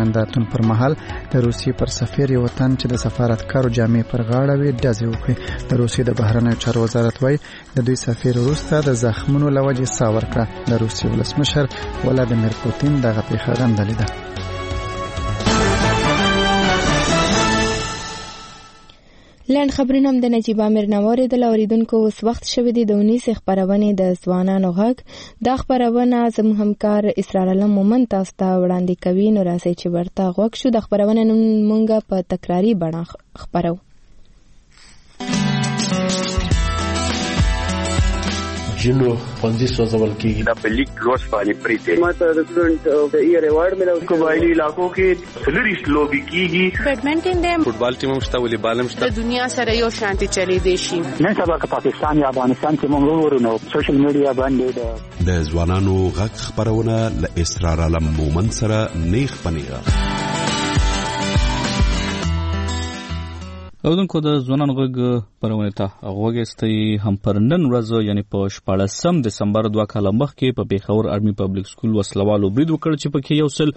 نندارتون پر مهال د روسیې پر سفیر یو تن چې د سفارتکارو جامې پر غاړه وي ډزې وکړې. د روسیې د بهرنیو چارو وزارت وايي د دوی سفیر وروسته د زخمونو له وجې ساه ورکړه. د روسیې ولسمشر ولادیمیر پوتین دغه پیښه غندلې ده. لاند خبرونه هم د نجیب امیر نواري د اوریدونکو اوس وخت شوی دی د 19 خبرونه د ځوانانو غږ. دا خبرونه زموږ همکار اسرار علم مومن تاسو ته وړاندې کوي. نو راځي چې ورته غوږ شو. د خبرونه نن مونږه په تکراری بڼه خبرو. جنو پنځه سوځول کېږي د پلیک لوس باندې پریته ماته د سټوډنټ د ایئر ایوارډ ملو. قبایلی علاقو کې فلریس لوبي کېږي. بیډمنټن دی، فوټبال ټیم هم شته، والیبال هم شته. د دنیا سره یو شانتي چلی دی شي. نن سبا که پاکستان یا افغانستان کې موږ ورونو سوشل میډیا باندې د ځوانانو غږ خبرونه ل اسرار علم مومن سره نیخ پنیغه. اودونکو د ځوانانو غږ پرونه ته غوږستئ. هم پر نن ورځ یعنی په 14 دسمبر 2 کاله مخکې په پیښور آرمي پبلک سکول وسلوالو برید وکړ چې پکې یو سل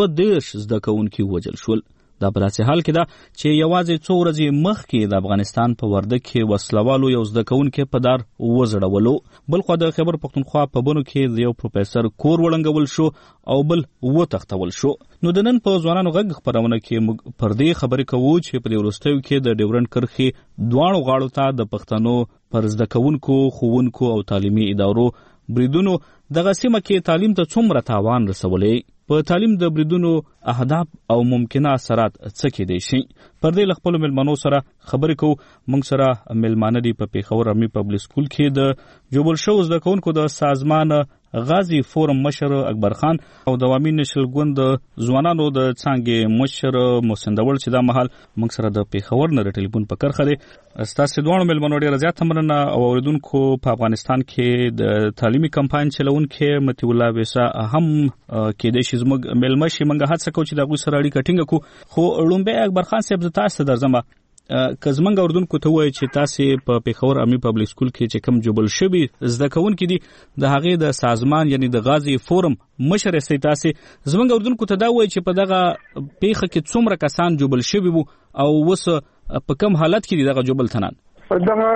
22 زده کوونکي وژل شول. دا په داسې حال کې ده چې یوازې څو ورځې مخکې د افغانستان په وردګ کې وسلوالو یو زده کوونکی په دار وزړولو. بل خو د خیبر پښتونخوا په بنو کې د یو پروفیسور کور وړنګول شو او بل وتښتول شو. نو د نن په ځوانانو غږ خبرونه کې موږ پر دې خبرې کوو چې په وروستیو کې د ډیورنډ کرښې دواړو غاړو ته د پښتنو پر زده کوونکو، ښوونکو او تعلیمي ادارو بریدونو دغه سیمه کې تعلیم ته څومره تاوان رسولی، په تعلیم د بریدونو اهداف او ممکنه اثرات څه کېدای شي. پر دې له خپلو مېلمنو سره خبرې کوو. موږ سره مېلمانه دي په پیښور آرمي پبلک سکول کې د جوبل شوو زده کوونکو د سازمان غازی فورم مشر اکبر خان او د عوامي نشل ګوند ځوانانو د څانګې مشر محسن دول چې دا مهال موږ سره د پیښور نه ټلیفون په کرخه دی. ستاسو دوه مېلمنو ډېر زیات مننه. او اوریدونکو په افغانستان کې د تعلیمي کمپاین چلونکو متي الله ویسا هم کې د شي زموږ مېلمه شي. موږ هڅه کوو چې د غوښ سره اړیکه ټینګه کو. خو لومبه اکبر خان صاحب تاسو درځم که زمونږ اوریدونکو ته وایي چې تاسو په پیښور آرمي پبلک سکول کې چې کوم جوبل شوي زده کوونکي دي د هغې د سازمان یعنی د غازی فورم مشر یاستئ، تاسو زمونږ اوریدونکو ته دا وایي چې په دغه پیښه کې څومره کسان جوبل شوي وو او اوس په کوم حالت کې دي دغه جوبل تنان؟ دغه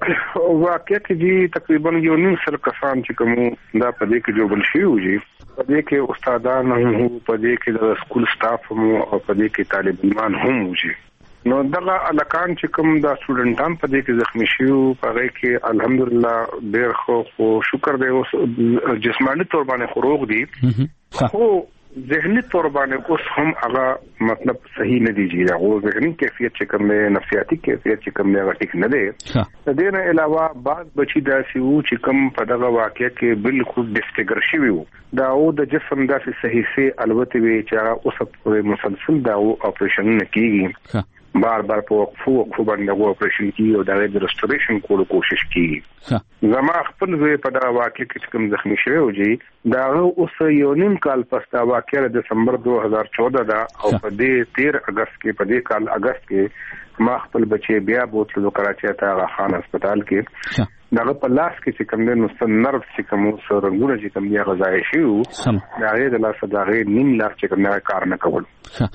واقعیت کې تقریبا یو نیم سل کسان چې کوم دا په دې کې جوبل شوي وو. په دې کې استادان هم، په دې کې د سکول سټاف هم او په دې کې طالب علمان هم وو. نو دغه الکان چې کوم د سټوډنټان په دې کې زخمی شو په هغه کې الحمدلله ډېر خو شکر دی. اوس جسماني تور باندې خروج دي، خو ذهني تور باندې اوس هم هغه مطلب صحیح نه دی. هغه ذهني کیفیت چې کوم دی، نفسیاتي کیفیت چې کوم دی هغه ټیک نه دی. د دې نه علاوه بعض بچي داسې وو چې کوم په دغه واقعیا کې بالکل ډسفیګر شوي وو. دا او د جسم داسې صحیح سي البته وی چې اوس په مسلسل دا اپریشن نه کیږي، بار بار په وقفو باندې غو اپریشن کیږي او د ریسټوریشن کولو کوشش کیږي. زما خپل زوی په دا واقع کې کوم زخمی شوی و دا اوس یو نیم کال پس دا واقع د دسمبر 2014 دا او په دې 13 اگست کې په دې کال اگست کې ما خپل بچي بیا بوتلو کراچۍ ته آغا خان هسپتال کې دغه په لاس کې چې کوم د نو نرو چې کوم سرنګونه چې کوم دی غذای شو دا غي د لاس دغه نیم لاس چې کوم کار نه کول.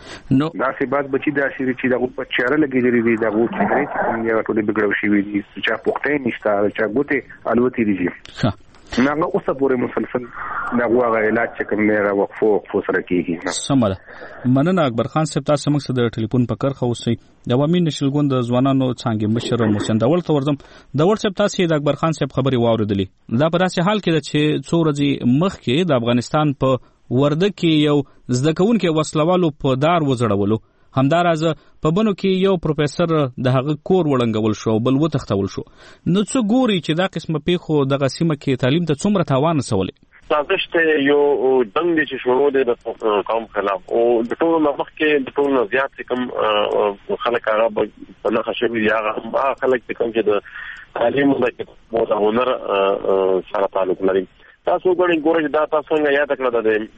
نو دا سی بعد بچی دا شي چې دغه په چهره لګیږي دی دغه چې کوم دی ټول بګړو شي وي چې پوښتنه نشته چې ګوته الوتی دي. ناغه اوسه پورې مسلسل دغه علاج چې کوم نه وقفو سره کیږي. سماله مننه اکبر خان صاحب، تاسو موږ سره د ټلیفون په کرخه اوسئ. د عوامي نشل ګوند ځوانانو څنګه مشر محسن دول ته ورځم. دول صاحب تاسو د اکبر خان صاحب خبري واوریدلې. دا په داسې حال کې چې څو ورځې مخکې د افغانستان په وردګ کې یو زده کوونکی وسلوالو په دار وزړولو، همداراز په بنو کې یو پروفیسور د هغه کور وړنګول شو بل وتښتول شو. نو څه ګوري چې دا قسمه پیښو دغه سیمه کې تعلیم ته څومره تاوان رسولی؟ سازش ته یو دنګ دي چې شروع دي د قوم خلاف او د ټولو مخ کې د ټولو زیات کوم خلک هغه په نه خشبي هغه خلک کوم چې د تعلیم د هنر سره تعلق لري. تاسو ګورئ دا تاسو څنګه یاد کړل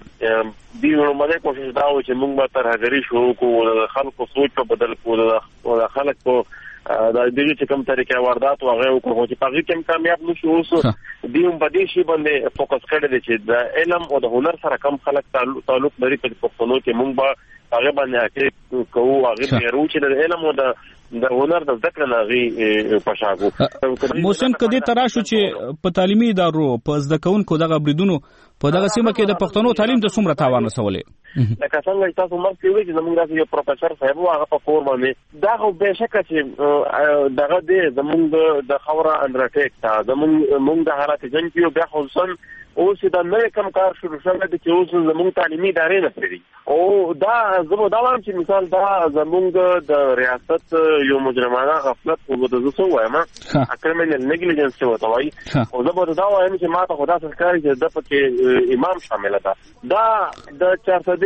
د دې ورمده کوشش دا و چې موږ به تر هغه شروع کوو د خلکو سوچ په بدل کوو د خلکو دا د دې چې کوم طریقې واردات او هغه کوو چې په دې کې کامیاب نشو. اوس دیوم باندې شي باندې فوکس کړی دی چې د علم او د هنر سره کم خلک تعلق لري په پښتنو کې موږ به هغه باندې کوو هغه بیرو چې د علم او د هنر د ذکر ناغي پښاګو محسن کدي تراشو چې په تعلیمي ادارو په زده کوونکو دغه بریدونو په دغه سیمه کې د پښتنو تعلیم د څومره تاوان رسولې لکه څنګه تاسو مرګ وی چې زموږ یو پروفیسور صاحب هغه په کور باندې دا خو به شک چې دغه د زموږ د خوره انډرټیک تا زموږ د حالت جن کې بیا خصوصا اوس دا نوې کم کار شروع شوی دی چې اوس زموږ تعلیمي ادارې نه پرېږدي او دا زموږ دا وایم چې مثال دا زموږ د ریاست یو مجرمانه غفلت او د زو وایم اکرمنل نیګلیجنس څه وته وایي او زه به دا وایم چې ما ته خدا سرکاري چې د پکې امام شامل ده دا د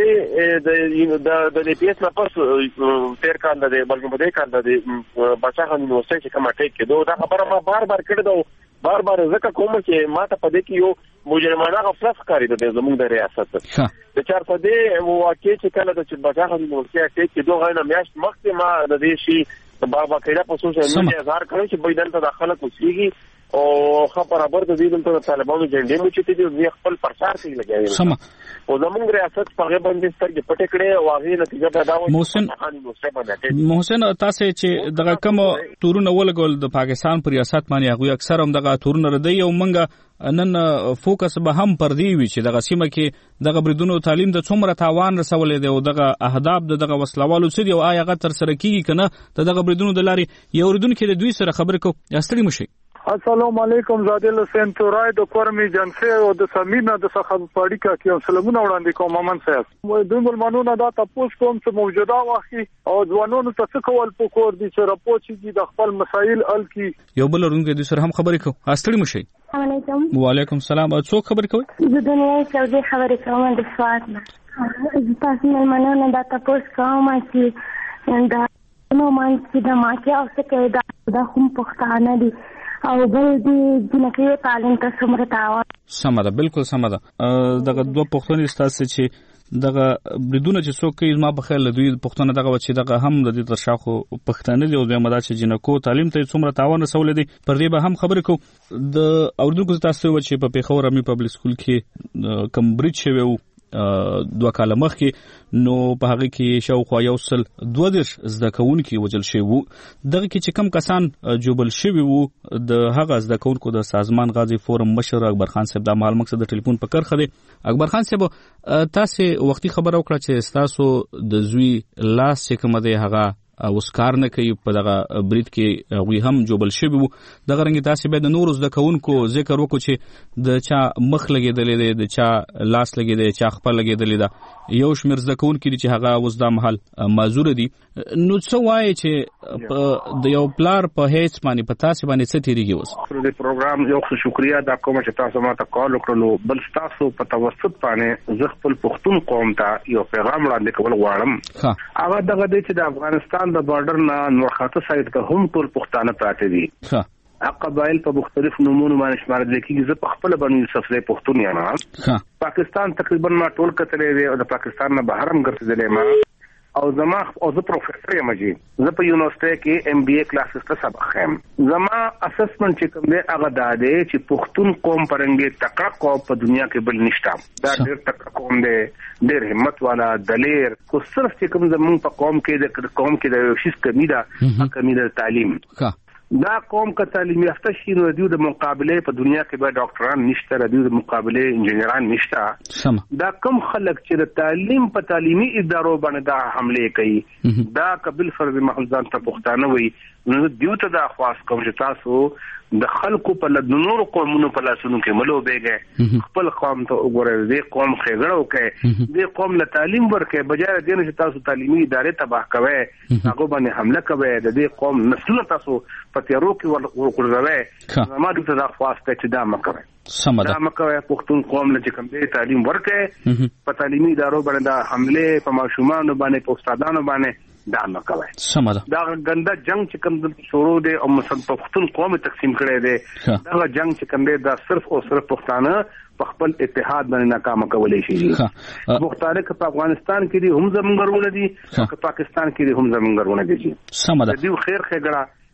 400 د د پی ایس نه پس تیر کال د بلکې په دې کال د بچا خان یونیورسيټي چې کومه ټیک کېدو دا خبره ما بار کړې بار ځکه کوم چې ما ته په دې کې یو مجرمانه غفلت ښکاري د زموږ د ریاست د 400 واقع چې کله د بچا خان یونیورسيټي ټیک کېدو غوښنه میاشت مخکې ما د دې شي بابا کېدا په سوشل میډیا اظهار کړی چې بيدل ته داخله کوسيږي او خبر د دې د طالبانو جنډې مو چې دې خپل پرچار کوي لګیږي او زموږ ریاست په باندې سترګې پټې کړې او هغه نتیجه پیدا وه محسن تاسو چې دغه کوم تورونه ولګول د پاکستان پر ریاست باندې هغه اکثر هم دغه تورونه ردی او منګه نن فوکس به هم پر دی وی چې دغه سیمه کې دغه بریدونو تعلیم د څومره تاوان رسولې دی او دغه اهداف دغه وسلوالو څه دی او آیا هغه تر سره کیږي کنه دغه بریدونو د لاري یو ردون کې د دوی سره خبرې کو استړي مشي السلام علیکم زادل حسین تورای د کورمي جنسه او د سمینا د څخه پاړی کا کې سلامونه وړاندې کوم امن صاحب دوی ملمنونه دا تاسو کوم چې موجوده واخی او ځوانانو ته کول په کور دي چې راپورټ شي د خپل مسایل ال کی یو بل رونګ د سره هم خبرې کو استړي مشي السلام علیکم وعلیکم السلام څوک خبرې کوي د دنیا سعودي خبرې کوم د سواد نه تاسو ملمنونه دا تاسو کوم چې دا نو مان چې د ماکه او څه کې دا هم پښتانه دي او بل دې جنکه تعلیم ته څومره تاوان سم ده بالکل سم ده دغه دوه پښتون استاسه چې دغه بریدونه چې څوک کوي ما په خیال دوی پښتون دغه چې دغه هم د دې ترشاخو پښتانه دي او د مدا چې جنکو تعلیم ته څومره تاوان رسول دي پر دې به هم خبرې کو د اوردونکو تاسو چې په پیښور امي پبلک سکول کې کم برید شوی دوه کاله مخکې نو په هغه کې شاوخوا 122 زده کوونکي وجل شوی وو دغه کې چې کم کسان جوبل شوی وو د هغه زده کوونکو د سازمان غازی فورم مشر اکبر خان صاحب د مال مقصد د ټلیفون په کرخه دی اکبر خان صاحب تاسو وختي خبر وکړه چې تاسو د زوی لاس چې کوم دی هغه اوس کار نه کوي په دغه برید کې غوي هم جوبل شوی وو دغه رنګ تاسو به د نور زده کوونکو ذکر وکړو چې د چا مخ لګیدلې دی د چا لاس لګیدلې چا خپل لګیدلې ده یو شمیر زده کوونکو چې هغه اوس د محل معذور دي نو څه وایي چې د یو پلار په هیڅ باندې په تاسو باندې څه تیریږي اوس د پروګرام یو شکریا دا کوم چې تاسو ما ته کال وکړلو بل تاسو په توسط باندې زه خپل پښتون قوم ته یو پیغام وړاندې کول غواړم هغه دغه چې د افغانستان د بارډر نه نورخاته سایت ته هم ټول پښتانه پراته دي قبایل په مختلف نمونه باندې شمار دي کیږي زه په خپل باندې سفرې پښتون یم پاکستان تقریبا ما ټول کتلې دي او د پاکستان نه بهر هم ګرځېدلې ما او زما او زه پروفیسور یم جی زه په یونیورسيټي کې ام بي اي کلاسز ته سبق خیم زما اسسمنت چې کوم دی هغه دا دی چې پښتون قوم پرنګي تکړه قوم په دنیا کې بل نشته دا ډېر تکړه قوم دی ډېر همت والا دلیر خو صرف چې کوم زمونږ په قوم کې د یو شیز کمی ده تعلیم دا قوم کا تعلیم یافته شي نو د مقابله په دنیا کې به ډاکټران نشته د مقابله انجنیران نشته دا کم خلک چې د تعلیم په تعلیمي ادارو باندې دا حمله کوي دا قبل فرض محفوظان ته پښتانه وي نو دیو ته دا خواص کوم چې تاسو د خلکو په لدنور قومونو په لاسونو کې ملو بیګه خپل قوم ته وګورئ دې قوم خېګړو کې دې قوم له تعلیم ورکې بجای دې چې تاسو تعلیمي ادارې تباہ کوئ هغه باندې حمله کوئ د دې قوم نسلونه تاسو په تیارو کې ورکوړئ زما دې دا خواست چې دا مکوئ دا مکوئ پښتون قوم له کوم دې تعلیم ورکې په تعلیمي ادارو باندې دا حمله په ماشومان باندې په استادانو باندې دا مکوئ دا ګنده جنگ چې کوم شروع دی او مثلا پښتون قوم تقسیم کړي دی دا جنگ چې کوم دی دا صرف او صرف پښتانه په خپل اتحاد باندې ناکام کولای شي مختار ک په افغانستان کې دي هم زمونږ ورونه دي په پاکستان کې دي هم زمونږ ورونه دي سمه ده دی خیر خګړه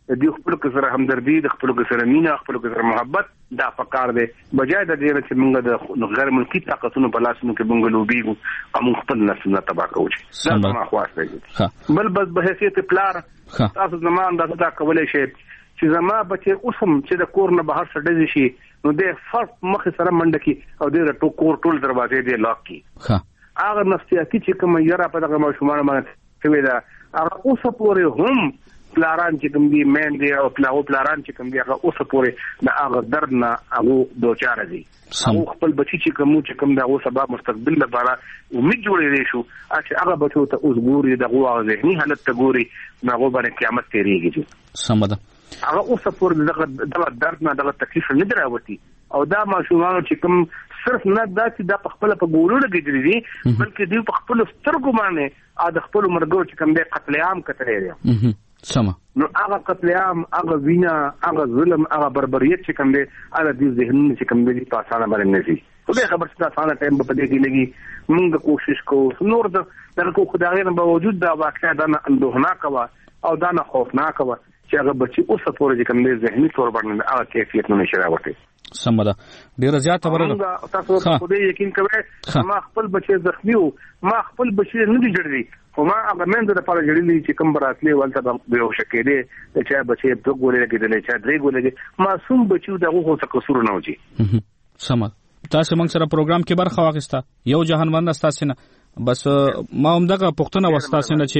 د خپل سره همدردي د خپل سره مینه خپل سره محبت دا پکار دی بجای د دې چې موږ د غیر ملکی طاقتونو په لاس کې موږ لوبیږو او خپل نسل نه تباہ کوو دا ما خواسته دي بل بس به حیثیت پلار تاسو زموږ اندازه دا کولای شي چې زما بچي اوسم چې د کور نه بهر سړی شي نو د فرق مخ سره منډه کی او د کور ټول دروازې دی لاک کی هغه نفسیاتي چې کوم یره په دغه ماشومان باندې کوي دا هغه اوسه پورې هم پلاران چې کوم دي مین دي او پلاران چې کوم دي هغه اوسه پورې د هغه درد نه هغه دوچار دي او خپل بچی چې کوم دا اوسه سبب مستقبل لپاره امید جوړې شو چې هغه بچو ته اوس ګوري دغه ذهني حالت ته ګوري هغه باندې قیامت تیریږي سمده هغه اوسه پورې دغه درد نه دغه تکلیف نه دراوتی او دا ماشومان چې کوم صرف نه دا چې دا په خپل په ګورو لګیدلې دي بلکې دوی په خپل سترګو باندې د خپل مرګو چې کوم د قتل عام کتلې دي سما نو هغه قتل عام هغه وینا هغه ظلم هغه بربریت چې کوم دی هغه د ذهنونو چې کوم دی په اسانه باندې نه شي خو به خبر څه اسانه ټایم په دې کې لګي موږ کوشش کوو نور دغه خدای نه باوجود دا واقعا دا اندوهنا کوا او دا نه خوفناک کوا چې هغه بچي اوسه پورې کوم دی ذهني تور باندې هغه کیفیت نه نشي راوړي سمده ډیره زیاته ورته تاسو په دې یقین کوئ ما خپل بچي زخمی او ما خپل بچي نه دي جوړي خو ما هغه مند د پاره جوړلې چې کوم براتلې ولته به یو شکې دي چې بچي په ګولې کې چې درې ګولې معصوم بچو دغه څه قصور نه وځي سمه تاسو موږ سره پروګرام کې برخه واخیسته یو جهانوند تاسو نه بس ما هم دغه پښتنه واسطه نه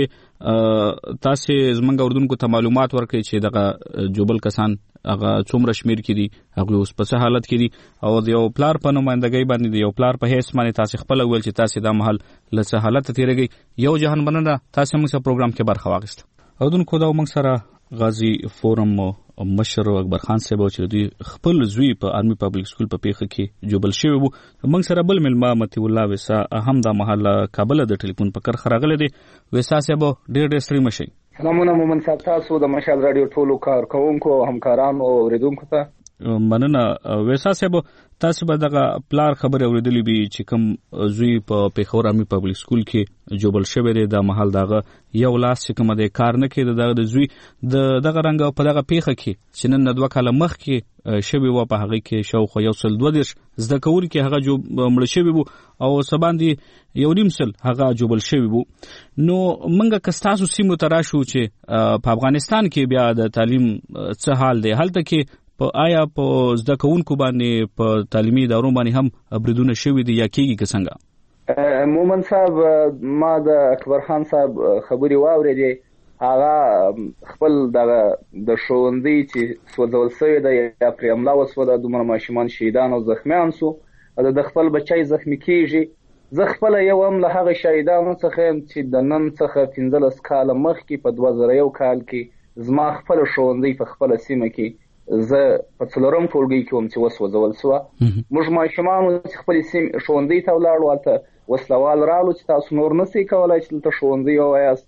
چې تاسو زمونږ اردوونکو ته معلومات ورکړي چې دغه جوبل کسان هغه څومره شمیر کې دي هغه اوس په څه حالت کې دي او د یو پلار په نمائندګۍ باندې د یو پلار په هیڅ باندې تاسو خپل ویل چې تاسو د محل لڅ حالت تیرېږي یو جهان بننه تاسو موږ سره پروګرام کې برخه واخیسته اردوونکو دا موږ سره غازی فورم مشر اکبر خان صاحب چې دوی خپل زوی په آرمي پبلک سکول په پیښه کې جوبل شوی وو موږ سره بل ملما متي الله وسا هم د محله کابل د ټلیفون په کر خراغله دي وسا صاحب ډېر ستړي مشي سلامونه مومن صاحب تاسو د مشال رادیو ټولو کارکونکو همکارانو او اوریدونکو ته مننه وسا صاحب تاسو به دغه پلار خبره اوریدلې بي چې کوم زوی په پیښور آرمي پبلک سکول کې جوبل شوی دی د محل دغه یو لاس چې کوم د کار نه کېد دغه زوی دغه رنګ په دغه پیښه کې چې نن 2 کاله مخکې شوی و په هغه کې شاوخوا 122 زده کوونکي هغه جو مړ شوی وو او سباندې یو نیم سل هغه جوبل شوی وو نو منګه کستاسو سیمو تراشو چې په افغانستان کې بیا د تعلیم څه حال دی هلته کې آیا په زده کوونکو باندې په تعلیمي ادارو باندې هم بریدونه شوي دي یا کېږي که څنګه مومن صاحب ما د اکبر خان صاحب خبرې واورېدې هغه خپل د ښوونځي چې سوځول شوی دی یا پرې حمله وسوه دومره ماشومان شهیدان او زخمیان سو د خپل بچی زخمی کېږي زه خپله یو هم له هغه شهیدانو څخه یم چې د نن څخه 15 کاله مخکې په 2001 کال کې زما خپل ښوونځی په خپله سیمه کې زه په 4م ټولګي کې وم چې وسوځول سوه موږ ماشومانو چې خپلې سیمې ښوونځي ته ولاړو هلته وسلوال رالو چې تاسو نور نسئ کولی چې دلته ښوونځي ووایاست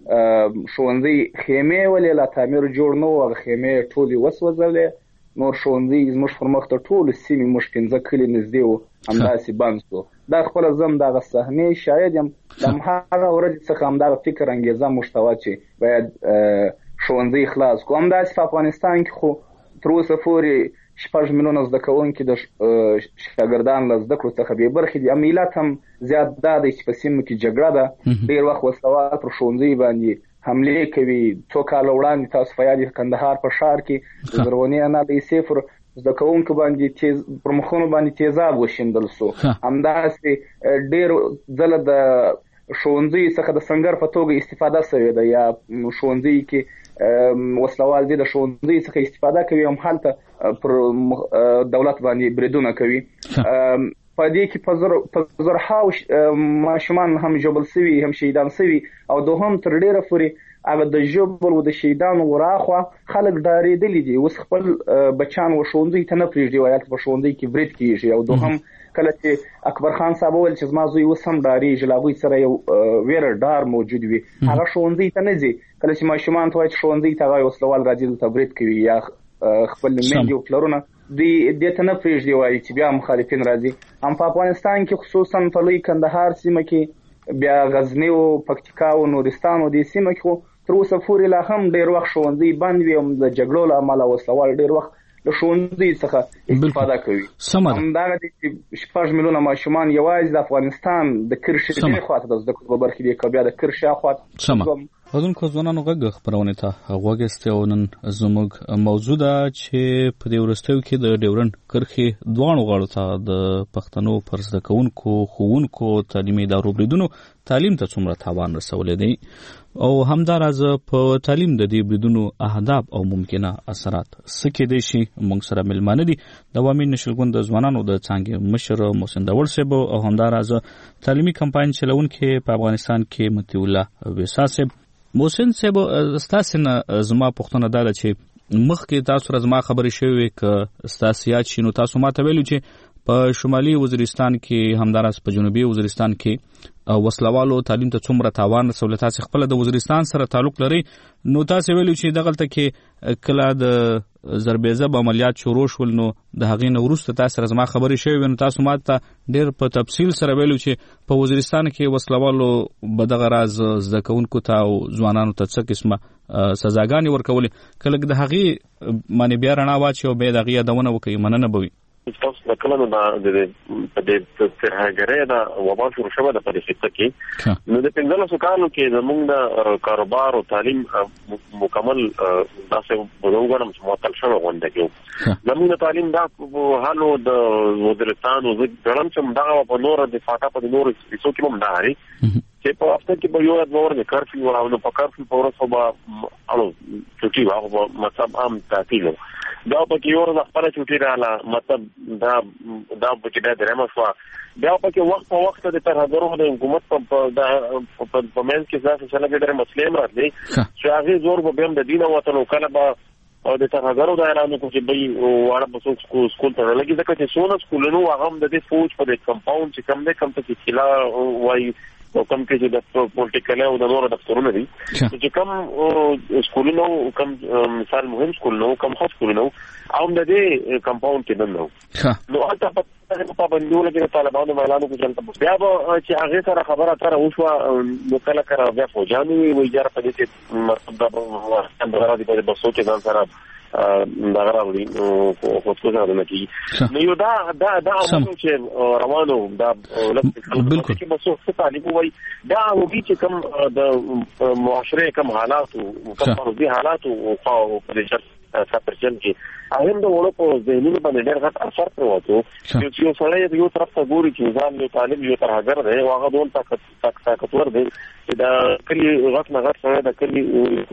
ښوونځي خیمې ولې لا تعمیر جوړ نه و هغه خیمې ټولې وسوځلې نور ښوونځي زموږ پر مخ ته ټولو سیمې موږ 15 کلي نږدې وو همداسې بند سو دا خپله زه هم دغه صحنې شاهد یم د همهغه ورځې څخه همدغه فکر انګېزه موږ ته وه چې باید ښوونځي خلاص کړو همداسې په افغانستان کې خو تر اوسه پورې 6 میلیونه زده کوونکي د شاګردان له زده کړو څخه بې برخې دي امنیت هم زیات دا دی چې په سیمو کې جګړه ده ډېر وخت وسلوال پر ښوونځي باندې حملې کوي 2 کاله وړاندې تاسو په یاد کندهار په ښار کې د زرغونې نالۍ صفر زده کوونکو باندې پر مخونو باندې تیزاب وشیندل سو همداسې ډېر ځله د ښوونځي څخه د سنګر په توګه استفاده شوې ده یا ښوونځي کې وسلوال دي د ښوونځي څخه استفاده کوي هم هلته پر دولت باندې بریدونه کوي په دې کې په زرهاو ماشومان هم جوبل سوي هم شهیدان سوي او دوهم تر ډېره پورې هغه د جوبل او د شهیدانو وراخوا خلک ډارېدلي دي اوس خپل بچیان و ښوونځي ته نه پرېږدي وایي هلته په ښوونځي کې برید کېږي او دوهم کله چې اکبر خان صاحب وویل چې زما زوی اوس هم ډارېږي له هغوی سره یو ویره ډار موجود وي هغه ښوونځي ته نه ځي کله چې ماشومان ته وایي چې ښوونځي ته هغه وسلوال راځي دلته برید کوي یا خپل میندې او پلرونه دوی دې ته نه پرېږدي وایي چې بیا مخالفین راځي هم په افغانستان کې خصوصا په لوی کندهار سیمه کې بیا غزني او پکتیکا او نورستان او دې سیمه کې تر اوسه پورې لا هم ډېر وخت ښوونځي بند وي او د جګړو له امله وسلوال ډېر وخت له ښوونځي څخه استفاده کوي. همدغه دي چې 6 میلیونه ماشومان یوازې د افغانستان د کرښې دې خواته د زده کړو په برخې دي که بیا د کرښې اخواته. غوږونکو ځوانانو غږ خپرونې ته غوږ ایستی او نن زموږ موضوع ده چې په دې وروستیو کې د ډیورنډ کرښې دواړو غاړو ته د پښتنو پر زده کوونکو ښوونکو تعلیمي ادارو بریدونو تعلیم ته څومره تاوان رسولی دی او همداراز په تعلیم د دې بریدونو اهداف او ممکنه اثرات څه کېدی شي. موږ سره مېلمانه دي د عوامي نشلګوند د ځوانانو د څانګې مشر محسن داوړ صاحب او همداراز تعلیمي کمپاین چلونکی په افغانستان کې مطیع الله ویسا صاحب. محسن صاحب ستاسو نه زما پوښتنه دا ده چې مخکې تاسو سره زما خبرې شوې که ستاسو یاد شي نو تاسو ماته ویلو چې په شمالي وزیرستان کې همداراز په جنوبي وزیرستان کې وسلوالو تعلیم ته څومره تاوان رسولی. تاسو خپل د وزیرستان سره تعلق لري نو تاسو ویلو چې دغلته کې کله د ضربېزب عملیات شروع شول نو د هغې نه وروسته تاسو سره زما خبرې شوې نو تاسو ماته ډېر په تفصیل سره ویلو چې په وزیرستان کې وسلوالو به دغه راز زده کوونکو ته او ځوانانو ته څه قسمه سزاګانې ورکولې. کله د هغې باندې بیا رڼا واچي او بیا د هغې یادونه وکړي مننه به وي. تاسو د کله نو په دې ترهګرۍ د وبا شروع شوه د په دې خطه کې نو د 15 کالو کې زموږ د کاروبار او تعلیم مکمل داسې وګورم چې معطل شوه غونډه کې زموږ د تعلیم دا حالو د وزیرستان او ځکه چې دغه په نور د فاټا په نور څو کې هم داري چې په هفته کې به یو ډول د کارفیو او نو په کارفیو په ورځ به الو چټي واغ مطلب عام تعطیل دا په کې یو ورځ خپل چټي رااله مطلب دا په کې د درمه شو بیا په کې وخت په وخت د ترهګرو د حکومت په منځ کې ځکه چې لګیدره مسلې راځي چې هغه زور به هم د دین او وطن کله به او د ترهګرو د اعلان کو چې به واړه په سکول ته لګي ځکه چې څونه سکولونو هغه هم د فوج په کمپاوند چې کم نه کم ته کلا وای او کم کې چې د پولیټیکل او د نورو دفترونو دي چې کم سکولونو کم مثال مهم سکولونو کم خاص سکولونو او د دې کمپاوند کې دنه نو هغه په باندې ولګي طالبانو اعلان کو چې بیا به چې هغه سره خبره تر اوسه نو کله کړه بیا فوجانو وی جره په دې چې مطلب د غراضي په بسو کې ځان سره دا غراضي نو خو څه نه کیږي نو یو دا امر چې روانو دا بالکل چې بسو څه تعلیم وای دا وږي چې کوم د معاشره کوم حالات او کوم فرضي حالات او په دې ساترجن کې هغه د وړو په ذهنونو باندې ډېر غټ اثر پرواتو چې یو سړی یو طرف ته ګوري چې ځان له طالب یو ترهګر دی او هغه ډول طاقتور دی چې دا کلی غټ نه غټ سره د کلی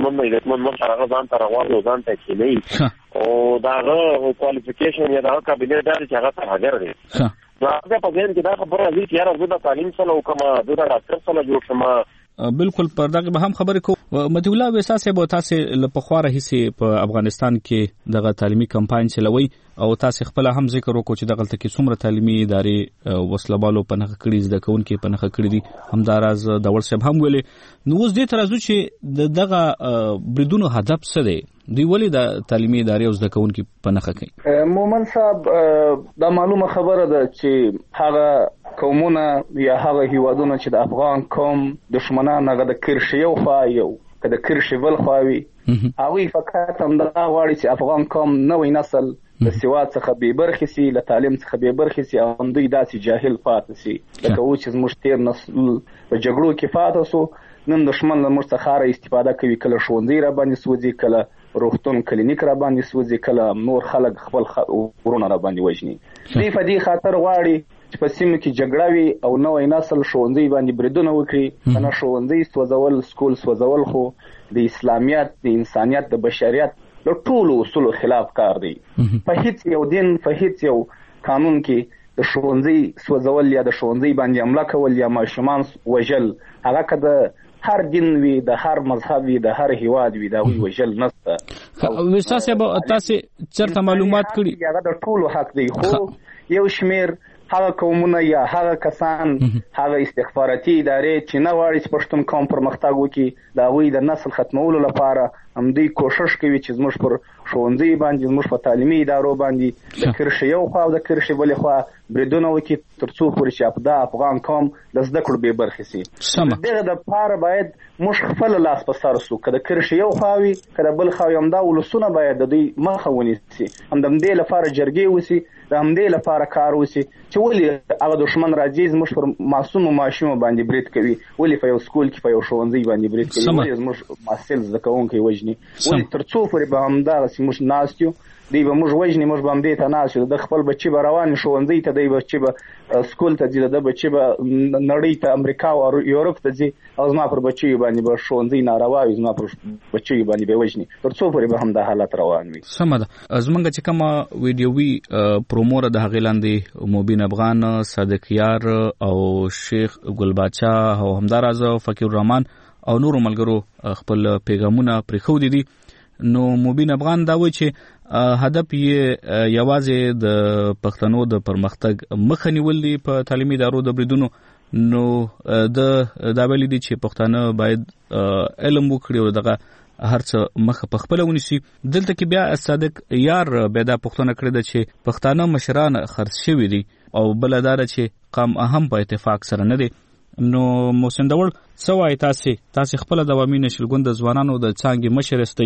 من هغه ځان ته راوړي ځان ته کېنی او داغه کوالیفیکیشن یا داغه کابینه دا چې هغه ترهګر دی دا په ځین کې دا خبره دي چې یاره د تعلیم سره او کومه د ډاکټر سره جوړ شمه بالکل پر دغه به هم خبرې کوو. مطیع الله ویسا صاحب تاسو له پخوا راهیسې په افغانستان کې دغه تعلیمي کمپاین چلوي او تاسو خپل هم ذکر وکړو چې دغه کې څومره تعلیمي ادارې وسلوالو په نخښه کړي زده کوونکي په نخښه کړي دي همداراز داوړ صاحب هم ویلي نو اوس دې ترازو چې دغه بریدونو هدف څه دی دوی ولې د تعلیمي ادارې او زده کوونکي په نخښه کوي. مومن صاحب دا معلومه خبره ده چې هغه قومونه یا هغه هیوادونه چې د افغان قوم دشمنان هغه د کرښې یو خوا یو که د کرښې بل خوا وي هغوی فقط همدغه غواړي چې افغان قوم نوی نسل د سواد څخه بې برخې سي له تعلیم څخه بې برخې سي او همدوی داسې جاهل پاتې سي لکه و چې زموږ تېر نسل په جګړو کې پاتې سو نن دښمن له موږ څخه استفاده کوي کله ښوونځي را باندې سوځي کله روغتون کلینیک را باندې سوځي کله نور خلک خپل ورونه را باندې وژني دوی په دې خاطر غواړي چې په سیمه کې جګړه وي او نوی نسل ښوونځي باندې بریدونه وکړي نه ښوونځي سوځول سکول سوځول خو د اسلامیت د انسانیت د بشریت له ټولو اصولو خلاف کار دی په هیڅ یو دین په هیڅ یو قانون کې د ښوونځي سوځول یا د ښوونځي باندې حمله کول یا ماشومان وژل هغه که د هر دین وي د هر مذهب وي د هر هیواد وي دا وی وژل نشته ویسا صاحب تاسو چرته معلومات کړي هغه د ټولو حق دی خو یو شمیر هغه قومونه یا هغه کسان هغه استخباراتي ادارې چې نه غواړي چې پښتون قوم پرمختګ وکړي د هغوی د نسل ختمولو لپاره همدې کوشش کوي چې زموږ پر ښوونځي باندې زموږ په تعلیمي ادارو باندې د کرښې یو خوا او د کرښې بلې خوا بریدونه وکړي تر څو پورې چې دا افغان قوم د زده کړو بې برخې سي. دغه دپاره باید موږ خپله لاس په سر سو، که د کرښې یو خوا وي که د بل خوا وي، همدا ولسونه باید د دوی مخه ونیسي، هم د همدې لپاره جرګې وسي، د همدې لپاره کار وسي چې ولې هغه دښمن راځي زموږ پر معصومو ماشومو باندې برید کوي، ولې په یو سکول کې په یو ښوونځي باندې برید کوي، ولې زموږ محصل زده کوونکی وژني، ولې تر څو پورې به همدغسې موږ ناست یو، دوی به موږ وژني، موږ به همدې ته ناست یو، د خپل بچي به روان ښوونځي ته، دی بچي به سکول ته ځي، د بچي به نړۍ ته امریکا او یورپ ته ځي او زما پر بچیو باندې به ښوونځي ناروا وي، زما پر بچیو باندې به وژني، تر څو پورې به همدا حالت روان وي. سمه ده. زمونږ چې کومه ویډیوي پرومو ده د هغې لاندې مبین افغان، صادق یار او شیخ ګل باچا او همداراز فقیر الرحمن او نورو ملګرو خپل پیغامونه پرېښودي دي. نو مبین افغان دا وایي چې هدف یې یوازې د پښتنو د پرمختګ مخه نیول دي په تعلیمي ادارو د بریدونو. نو دا ویلي دي چې پښتانه باید علم وکړي او دغه هر څه مخه په خپله ونیسي. دلته کې بیا صادق یار بیا دا پوښتنه کړې ده چې پښتانه مشران خرڅ شوي دي او بله دا ده چې قام هم په اتفاق سره نه دی. نو محسن داوړ څه وایي تاسې خپله د عوامي نشلګوند د ځوانانو د څانګې مشر یاستئ؟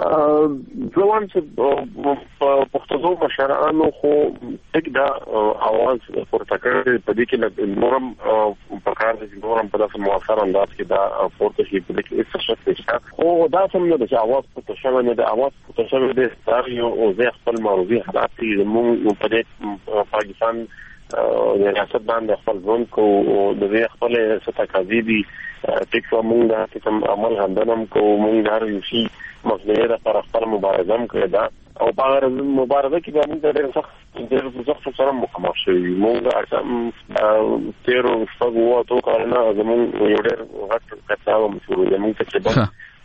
زه وایم چې په پښتنو مشرانو خو ټیک دا اواز پورته کړی، په دې کې نور هم پکار دي چې نور هم په داسې مؤثر انداز کې دا پورته شي، په دې کې هېڅ شک نشته. خو دا سم نه ده چې اواز پورته شوی نه ده، اواز پورته شوی دی ستاسو او زه خپل معروضي حالات کې زموږ په دې پاکستان د ریاست باندې خپل ژوند کو او د دې خپل ستاکازي دي ټیک شو، موږ دا کوم عمل هندنم کو، موږ دا یو شی مخنیوي لپاره خپل مبارزه هم کړې ده او په مبارزه کې به موږ ډېر سخت سره مخامخ شوي. موږ تېرو شپږو اوو کلونو زموږ یو ډېر غټ کتاب مشهور دی، موږ تقریبا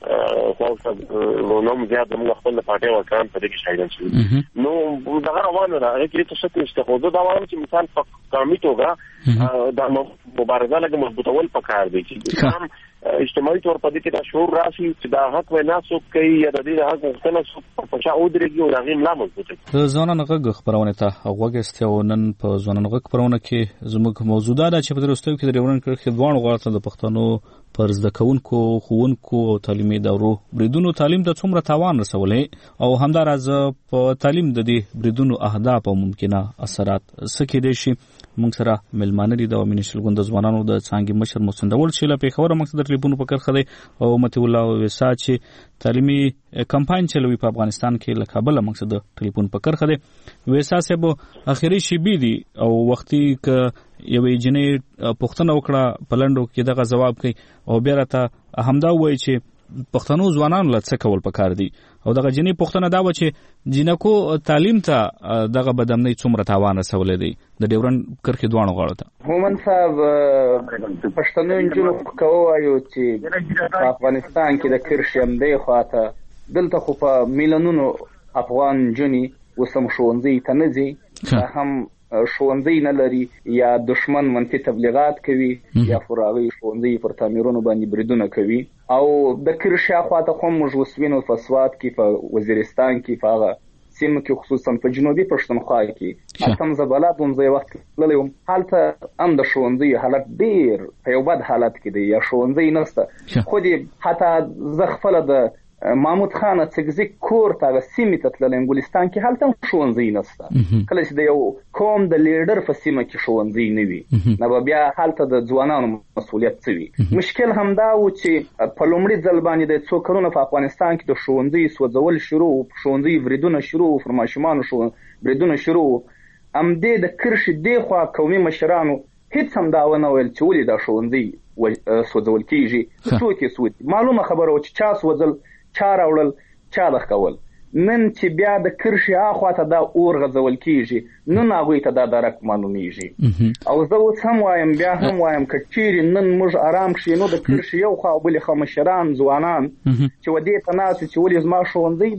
خو نوم زیات موږ خپل پارټي وکړم په دې کې شاهدان شوي. نو دغه روانه ده، هغې کې هېڅ شک نشته. خو زه دا وایم چې مثال په قومي توګه دا مبارزه لږ مضبوطول پکار دی چې اجتماعي طور په دې کې دا شعور راشي چې دا حق وینا څوک کوي یا د دې د حق غوښتنه څوک په شا ودرېږي او د هغې ملا مضبوطه کړي. د ځوانانو غږ خپرونې ته غوږ ایستی او نن په ځوانانو غږ خپرونه کې زموږ موضوع دا ده چې په وروستیو کې د ډیورنډ کرښې دواړو غاړو ته د پښتنو پر زده کوونکو، ښوونکو او تعلیمي ادارو بریدونو تعلیم ته څومره تاوان رسولی او همداراز په تعلیم د دې بریدونو اهداف او ممکنه اثرات څه کېدای شي. موږ سره مېلمانه دي د عوامي نشلګوند د ځوانانو د څانګې مشر محسن داوړ چې له پېښوره موږ ته د ټلیفون په کرښه دی او مطیع الله ویسا چې تعلیمي کمپاین چلوي په افغانستان کې له کابله موږ سره د ټلیفون په کرښه دی. ویسا صاحب اخري شیبې دي او وختي که یوې جنۍ پوښتنه وکړه په لنډو کې دغه ځواب کوي او بیا راته همدا ووایي چې پښتنو ځوانانو له څه کول پکار دي او دغه جنۍ پوښتنه دا وه چې جنکو تعلیم ته دغه بدامنۍ څومره تاوان رسولی دی د ډیورنډ کرښې دواړو غاړو ته؟ مومن صاحب پښتنو نجونو که ووایو چې په افغانستان کې د کرښې همدې خواته دلته خو په میلیونونو افغان نجونې اوس هم ښوونځي ته نه ځي، هم ښوونځي نه لري، یا دشمن منفي تبلیغات کوي یا پر هغوی ښوونځي پر تعمیرونو باندې بریدونه کوي. او د کرښې اخواته خو موږ اوس وینو په سوات کې، په وزیرستان کې، په هغه سیمه کې خصوصا په جنوبي پښتونخوا کې هلته هم زه بلد وم، زه یو وخت تللی وم، هلته هم د ښوونځیو حالت ډېر په یو بد حالت کې دی، یا ښوونځی نشته. خو دې حتی زه خپله د محمود خان څګزي کور ته هغه سیمې ته تللی ګلستان کې، هلته هم ښوونځی نشته. کله چې د یو قوم د لیډر په سیمه کې ښوونځی نه وي، نو به بیا هلته د ځوانانو مسؤلیت څه وي؟ مشکل همدا و چې په لومړي ځل باندې د څو کلونو په افغانستان کې د ښوونځي سوځول شروع، ښوونځي بریدونه شروع، پر ماشومانو بریدونه شروع. همدې د کرښې دې خوا قومي مشرانو هېڅ هم دا ونه ویل چې ولې دا ښوونځي سوځول کېږي، څوک یې سوځي. معلومه خبره وه چې چا سوځل، چا راوړل، چا دښکول. نن چې بیا د کرښې اخوا ته دا اور غځول کېږي، نن هغوی ته دا درک معلومیږي. او زه اوس هم وایم، بیا هم وایم، که چیرې نن موږ ارام کښې نو د کرښې یو خوا او بلې خوا مشران، ځوانان چې ودې ته ناست چې ولې زما ښوونځی ده،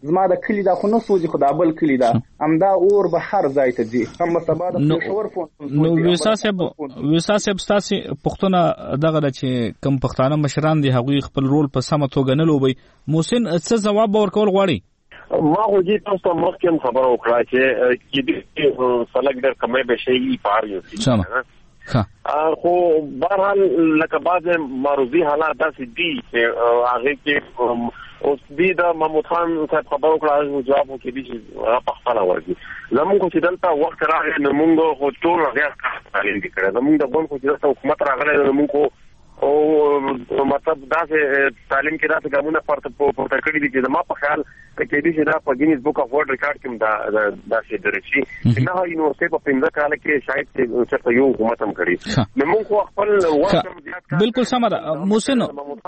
زما د کلی دا خو نه سوځي خو دا بل کلی دا همدا اور به هر ځای ته ځي هم به سبا د پېښور فون نو ویسا صاحب ستاسې پوښتنه دغه ده چې کوم پښتانه مشران دي هغوی خپل رول په سمه توګه نه لوبوي. محسن څه ځواب به ورکول غواړي؟ ما خو دې تاسو ته مخکې هم خبره وکړه چې کېدای شي خلک ډېر کمی به شي پار یوسي خو بهرحال لکه بعضې معروضي حالات داسې دي چې هغې کې اوس دې د محمود خان صاحب خبره وکړه هغې جواب خو کېدای شي هغه پخپله ورکړي. زمونږ خو چې دلته وخت راغی نو مونږ خو ټول هغې تعلیم دي کړی. زمونږ د ګوند خو چې دلته حکومت راغلی نو مونږ خو او مطلب داسې تعلیم کې داسې ګامونه پورته کړي دي چې زما په خیال کېدای شي دا په ګینیز بک اف ورلډ ریکارډ کې هم داسې درج شي چې نه یونیورسټۍ په 15 کاله کې شاید چېرته یو حکومت هم کړي. نو موږ خو خپل وخت بالکل سمه ده محسن،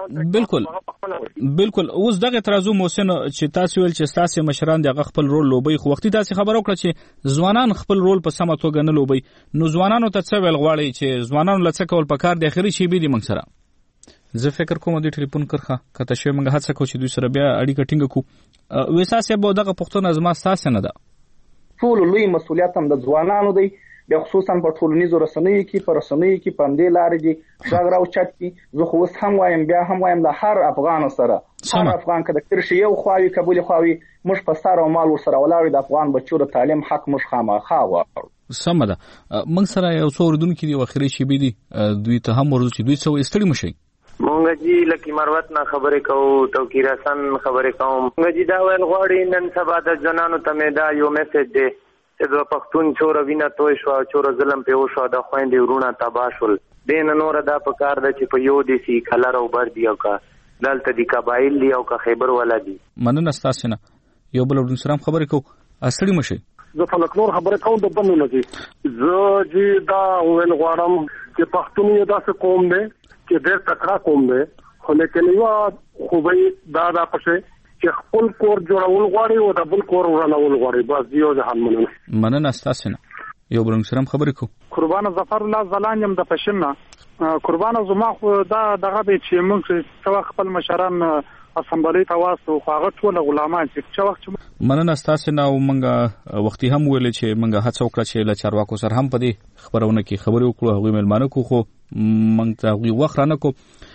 بالکل اوس دغه اعتراضو محسن چې تاسو ویل چې تاسو مشران دغه خپل رول لوبي، خو وختي تاسو خبرو کړ چې ځوانان خپل رول په سمه توګه نه لوبي. نو ځوانانو ته څه ویل غواړي چې ځوانانو لڅ کول پکار د اخري شی به دي موږ سره؟ زه فکر کوم د ټلیفون کرخه کته شوی موږ هڅه کوو چې دوی سره بیا اړیکه ټینګ کړو. ویسا صاحب دغه پښتون زما ساس نه ده، ټول لوی مسولیت هم د ځوانانو دی، بیا خصوصا په ټولنیزو رسنیو کې په رسنیو کې په همدې لارې دي غږ راوچت دي. زه خو اوس هم وایم بیا هم وایم د هر افغان سره هر افغان که د کرښې یو خواوي قبول خواوي موږ په سر او مال ورسره ولاړ د افغان بچو د تعلیم حق موږ خامخا غواړو. سمه ده. موږ سره یو څو اردوونکي دي اخري شی به دي دوی ته هم ورځو چې دوی څه ستړي مشي. مونږ جی لکه مروت نه خبرې کوو، توکیر حسن خبرې کوم. مونږ جی دا ویل غواړي نن سبا د ځوانانو ته مې دا یو میسج دی چې د پښتون چوره وینه توی شو، چوره ظلم په وشو، د خويندې ورونه تباه شول. دین نور دا په کار ده چې په یو دي سي کلر او بر دی او کا دلته دی قبایل دی او کا خیبر ولا دی. مننه ستاسو نه یو بل ورن سلام خبرې کوو اصلي مشي. زه فلکلور خبرې کوم د بنو نه دي. زه جی دا ویل غواړم چې پښتون یو داسې قوم دی چې ډېر تکړه قوم دی، خو لیکن یو خوبۍ دا پښې چې خپل کور جوړول غواړي او د بل کور ورانول غواړي. بس یو ځان مننه ستاسو نه یو بل سلام خبرې کوو. قربان ظفر الله زلان يم د پښنه قربان زما خو دا دغه به چې موږ څو خپل مشران اسمبلی ته واسو خو هغه ټول غلامان چې وخت مننه ستاسو نه. موږ وختي هم ویل چې موږ هڅه وکړه چې له چارواکو سره هم په دې خبرونه کې خبرې وکړو، هغوی ملمانه کو خو موږ ته هغوی وخت رانه کو.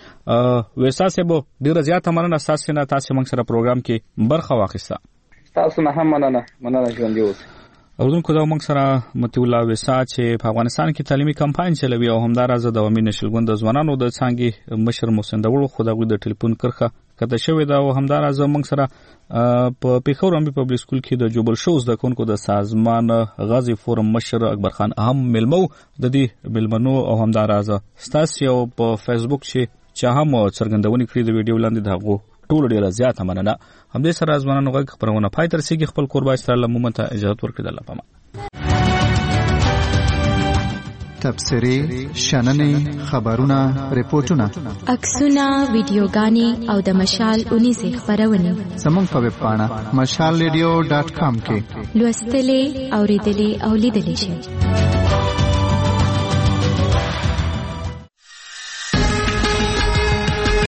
ویسا صاحب ډیره زیاته مننه ستاسو نه، تاسو موږ سره پروګرام کې برخه واخیسته. تاسو نه هم مننه ژوند یوس. اردوونکو دا موږ سره متي الله ویسا چې په افغانستان کې تعلیمي کمپاین چلوي او همدارازه د عوامي نشلګوند د ځوانانو د څانګې مشر محسن داوړ خو دغه د ټلیفون کرخه کته شوې دا او همدارازه موږ سره په پیښور عمومي پبلک سکول کې د جوبل شوز د کونکو د سازمان غازی فورم مشر اکبر خان اهم ملمو د دې ملمنو او همدارازه ستاسو په فیسبوک چې چا هم څرګندونې کړې د ویډیو لاندې دغه ټول ډیره زیاته مننه. همدې سره ځوانانو غږ خبرونه پای تر سیګي خپل قربای ستړل مومنت اجازه ورکړه. الله پامان تبصري شننې خبرونه ریپورتونه عکسونه ویډیوګانې او د مشال 19 خبرونه زموږ په ویب پاڼه mashalradio.com کې لوستلې اوریدلې او لیدلې شي.